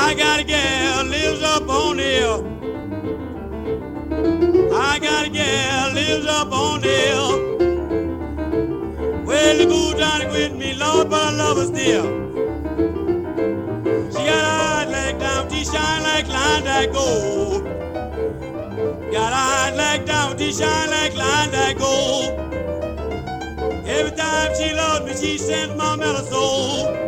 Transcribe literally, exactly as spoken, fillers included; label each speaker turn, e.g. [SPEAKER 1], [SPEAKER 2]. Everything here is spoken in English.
[SPEAKER 1] I got a gal lives up on the hill. I got a gal lives up on the hill. Well, the boo Johnny with me, Lord, but I love her still. She got eyes like diamonds, she shine like Klondike gold. Got eyes like diamonds, she shine like Klondike gold. Every time she loves me, she sends my mellow soul.